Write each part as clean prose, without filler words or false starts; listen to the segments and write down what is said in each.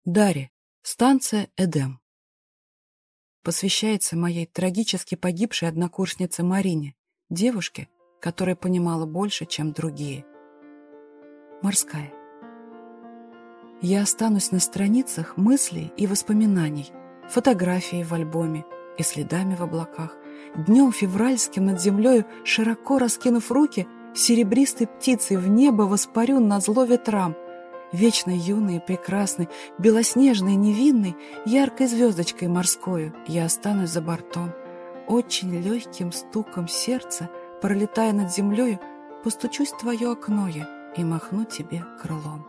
Дарья. Станция Эдем. Посвящается моей трагически погибшей однокурснице Марине, девушке, которая понимала больше, чем другие. Морская. Я останусь на страницах мыслей и воспоминаний, фотографии в альбоме и следами в облаках, днем февральским над землею, широко раскинув руки, серебристой птицей в небо воспарю назло ветрам, вечно юный и прекрасный, белоснежный и невинный, яркой звездочкой морскою я останусь за бортом. Очень легким стуком сердца, пролетая над землею, постучусь в твое окно я и махну тебе крылом.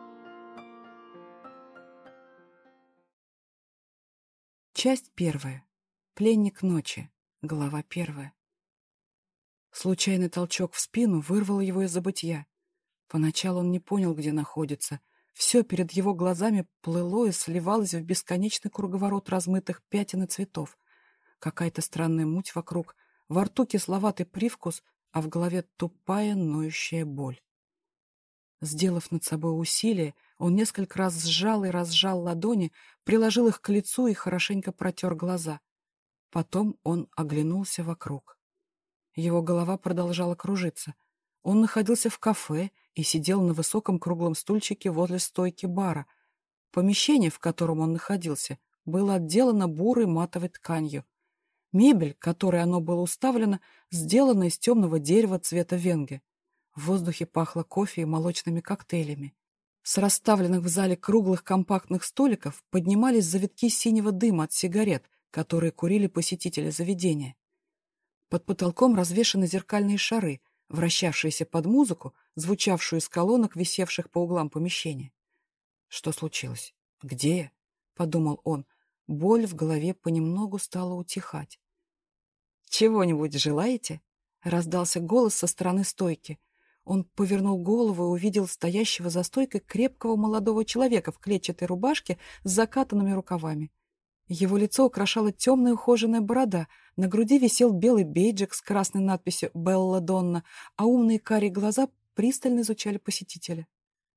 Часть первая. Пленник ночи. Глава первая. Случайный толчок в спину вырвал его из забытья. Поначалу он не понял, где находится. Все перед его глазами плыло и сливалось в бесконечный круговорот размытых пятен и цветов. Какая-то странная муть вокруг, во рту кисловатый привкус, а в голове тупая ноющая боль. Сделав над собой усилие, он несколько раз сжал и разжал ладони, приложил их к лицу и хорошенько протер глаза. Потом он оглянулся вокруг. Его голова продолжала кружиться. Он находился в кафе и сидел на высоком круглом стульчике возле стойки бара. Помещение, в котором он находился, было отделано бурой матовой тканью. Мебель, которой оно было уставлено, сделана из темного дерева цвета венге. В воздухе пахло кофе и молочными коктейлями. С расставленных в зале круглых компактных столиков поднимались завитки синего дыма от сигарет, которые курили посетители заведения. Под потолком развешаны зеркальные шары, вращавшиеся под музыку, звучавшую из колонок, висевших по углам помещения. «Что случилось? Где я?» — подумал он. Боль в голове понемногу стала утихать. «Чего-нибудь желаете?» — раздался голос со стороны стойки. Он повернул голову и увидел стоящего за стойкой крепкого молодого человека в клетчатой рубашке с закатанными рукавами. Его лицо украшала темная ухоженная борода, на груди висел белый бейджик с красной надписью «Белла Донна», а умные карие глаза пристально изучали посетителя.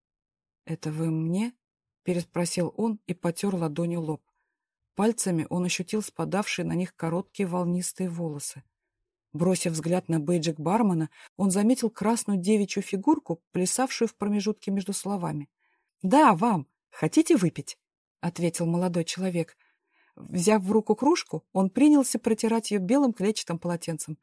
«Это вы мне?» — переспросил он и потер ладонью лоб. Пальцами он ощутил спадавшие на них короткие волнистые волосы. Бросив взгляд на бейджик бармена, он заметил красную девичью фигурку, плясавшую в промежутке между словами. «Да, вам. Хотите выпить?» — ответил молодой человек. Взяв в руку кружку, он принялся протирать ее белым клетчатым полотенцем.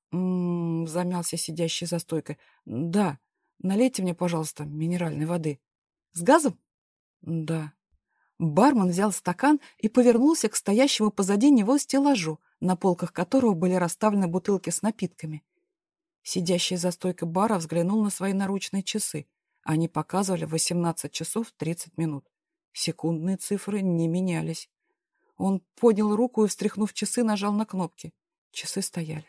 Замялся сидящий за стойкой. «Да, налейте мне, пожалуйста, минеральной воды». «С газом?» «Да». Бармен взял стакан и повернулся к стоящему позади него стеллажу, на полках которого были расставлены бутылки с напитками. Сидящий за стойкой бара взглянул на свои наручные часы. Они показывали 18 часов 30 минут. Секундные цифры не менялись. Он поднял руку и, встряхнув часы, нажал на кнопки. Часы стояли.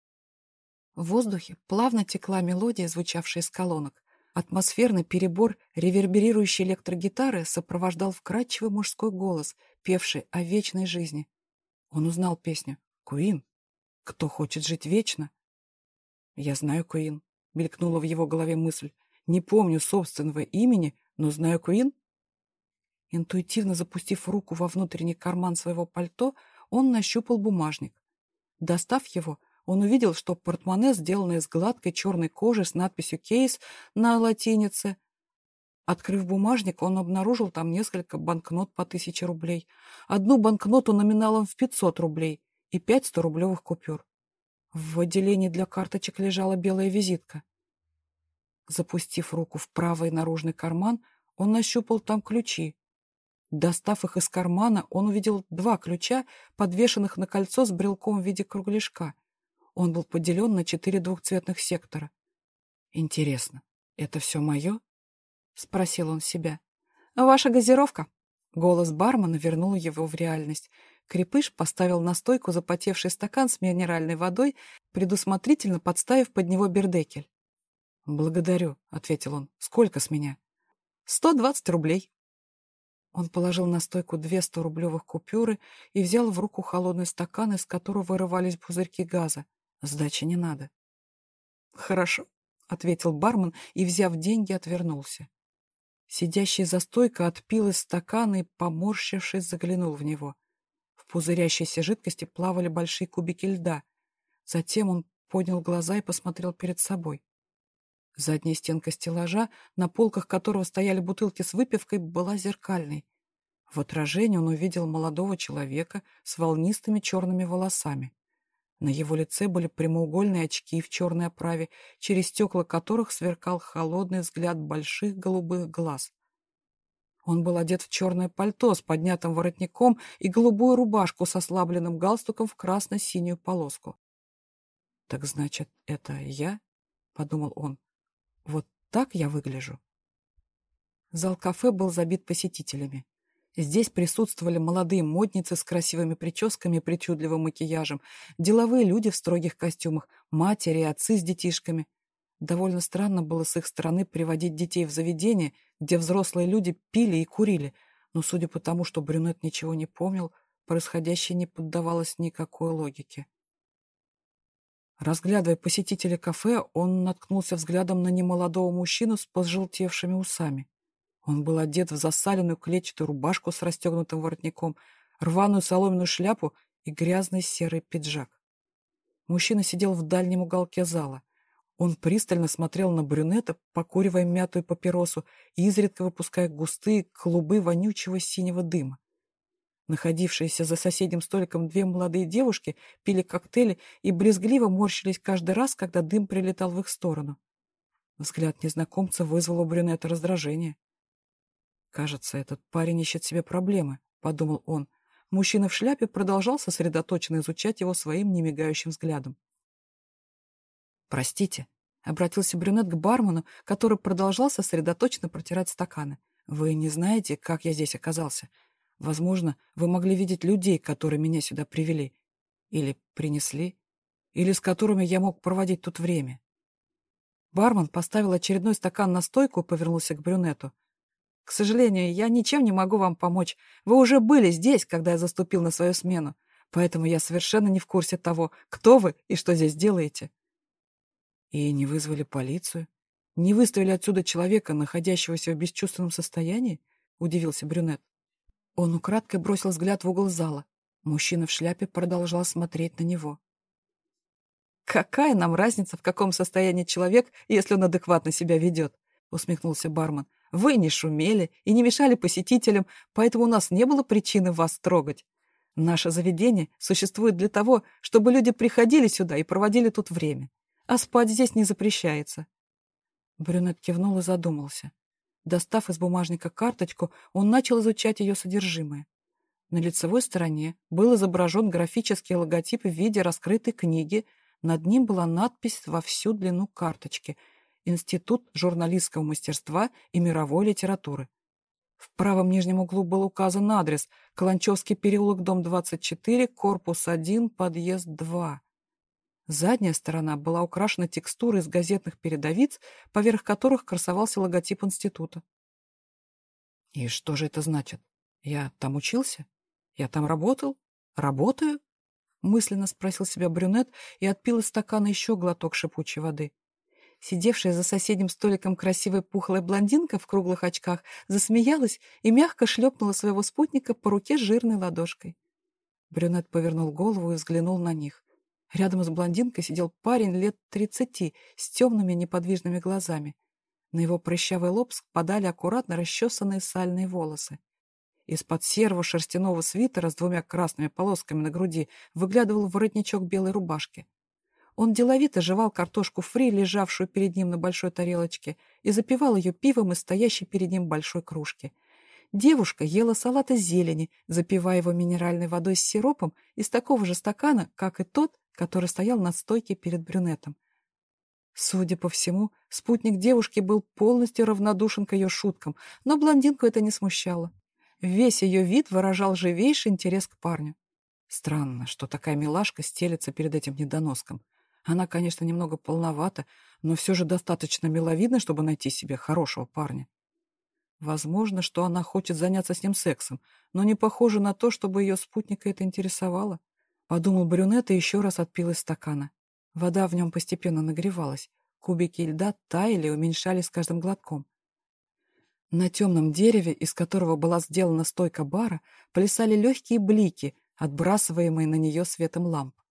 В воздухе плавно текла мелодия, звучавшая из колонок. Атмосферный перебор реверберирующей электрогитары сопровождал вкрадчивый мужской голос, певший о вечной жизни. Он узнал песню «Куин». «Кто хочет жить вечно?» «Я знаю Куин», — мелькнула в его голове мысль. «Не помню собственного имени, но знаю Куин». Интуитивно запустив руку во внутренний карман своего пальто, он нащупал бумажник. Достав его, он увидел, что портмоне сделано из гладкой черной кожи с надписью «Кейс» на латинице. Открыв бумажник, он обнаружил там несколько банкнот по 1000 рублей, одну банкноту номиналом в 500 рублей и 5 100-рублевых купюр. В отделении для карточек лежала белая визитка. Запустив руку в правый наружный карман, он нащупал там ключи. Достав их из кармана, он увидел 2 ключа, подвешенных на кольцо с брелком в виде кругляшка. Он был поделен на 4 двухцветных сектора. «Интересно, это все мое?» — спросил он себя. «Ваша газировка?» Голос бармена вернул его в реальность. Крепыш поставил на стойку запотевший стакан с минеральной водой, предусмотрительно подставив под него бердекель. «Благодарю», — ответил он. «Сколько с меня?» 120 рублей. Он положил на стойку 2 100-рублевых купюры и взял в руку холодный стакан, из которого вырывались пузырьки газа. Сдачи не надо. «Хорошо», — ответил бармен и, взяв деньги, отвернулся. Сидящий за стойкой отпил из стакана и, поморщившись, заглянул в него. В пузырящейся жидкости плавали большие кубики льда. Затем он поднял глаза и посмотрел перед собой. Задняя стенка стеллажа, на полках которого стояли бутылки с выпивкой, была зеркальной. В отражении он увидел молодого человека с волнистыми черными волосами. На его лице были прямоугольные очки в черной оправе, через стекла которых сверкал холодный взгляд больших голубых глаз. Он был одет в черное пальто с поднятым воротником и голубую рубашку с ослабленным галстуком в красно-синюю полоску. «Так значит, это я?» — подумал он. «Вот так я выгляжу?» Зал кафе был забит посетителями. Здесь присутствовали молодые модницы с красивыми прическами и причудливым макияжем, деловые люди в строгих костюмах, матери и отцы с детишками. Довольно странно было с их стороны приводить детей в заведение, где взрослые люди пили и курили, но, судя по тому, что брюнет ничего не помнил, происходящее не поддавалось никакой логике. Разглядывая посетителей кафе, он наткнулся взглядом на немолодого мужчину с пожелтевшими усами. Он был одет в засаленную клетчатую рубашку с расстегнутым воротником, рваную соломенную шляпу и грязный серый пиджак. Мужчина сидел в дальнем уголке зала. Он пристально смотрел на брюнета, покуривая мятую папиросу и изредка выпуская густые клубы вонючего синего дыма. Находившиеся за соседним столиком две молодые девушки пили коктейли и брезгливо морщились каждый раз, когда дым прилетал в их сторону. Взгляд незнакомца вызвал у брюнета раздражение. «Кажется, этот парень ищет себе проблемы», — подумал он. Мужчина в шляпе продолжал сосредоточенно изучать его своим немигающим взглядом. «Простите», — обратился брюнет к бармену, который продолжал сосредоточенно протирать стаканы. «Вы не знаете, как я здесь оказался? Возможно, вы могли видеть людей, которые меня сюда привели. Или принесли. Или с которыми я мог проводить тут время». Бармен поставил очередной стакан на стойку и повернулся к брюнету. «К сожалению, я ничем не могу вам помочь. Вы уже были здесь, когда я заступил на свою смену, поэтому я совершенно не в курсе того, кто вы и что здесь делаете». «И не вызвали полицию? Не выставили отсюда человека, находящегося в бесчувственном состоянии?» — удивился брюнет. Он украдкой бросил взгляд в угол зала. Мужчина в шляпе продолжал смотреть на него. «Какая нам разница, в каком состоянии человек, если он адекватно себя ведет?» — усмехнулся бармен. «Вы не шумели и не мешали посетителям, поэтому у нас не было причины вас трогать. Наше заведение существует для того, чтобы люди приходили сюда и проводили тут время. А спать здесь не запрещается». Брюнет кивнул и задумался. Достав из бумажника карточку, он начал изучать ее содержимое. На лицевой стороне был изображен графический логотип в виде раскрытой книги. Над ним была надпись во всю длину карточки «Институт журналистского мастерства и мировой литературы». В правом нижнем углу был указан адрес: Каланчевский переулок, дом 24, корпус 1, подъезд 2. Задняя сторона была украшена текстурой из газетных передовиц, поверх которых красовался логотип института. «И что же это значит? Я там учился? Я там работал? Работаю?» — мысленно спросил себя брюнет и отпил из стакана еще глоток шипучей воды. Сидевшая за соседним столиком красивая пухлая блондинка в круглых очках засмеялась и мягко шлепнула своего спутника по руке жирной ладошкой. Брюнет повернул голову и взглянул на них. Рядом с блондинкой сидел парень лет 30 с темными неподвижными глазами. На его прыщавый лоб спадали аккуратно расчесанные сальные волосы. Из-под серого шерстяного свитера с двумя красными полосками на груди выглядывал воротничок белой рубашки. Он деловито жевал картошку фри, лежавшую перед ним на большой тарелочке, и запивал ее пивом из стоящей перед ним большой кружки. Девушка ела салат из зелени, запивая его минеральной водой с сиропом из такого же стакана, как и тот, который стоял на стойке перед брюнетом. Судя по всему, спутник девушки был полностью равнодушен к ее шуткам, но блондинку это не смущало. Весь ее вид выражал живейший интерес к парню. Странно, что такая милашка стелется перед этим недоноском. Она, конечно, немного полновата, но все же достаточно миловидна, чтобы найти себе хорошего парня. Возможно, что она хочет заняться с ним сексом, но не похоже на то, чтобы ее спутника это интересовало. Подумал брюнет и еще раз отпил из стакана. Вода в нем постепенно нагревалась. Кубики льда таяли и уменьшались с каждым глотком. На темном дереве, из которого была сделана стойка бара, плясали легкие блики, отбрасываемые на нее светом ламп.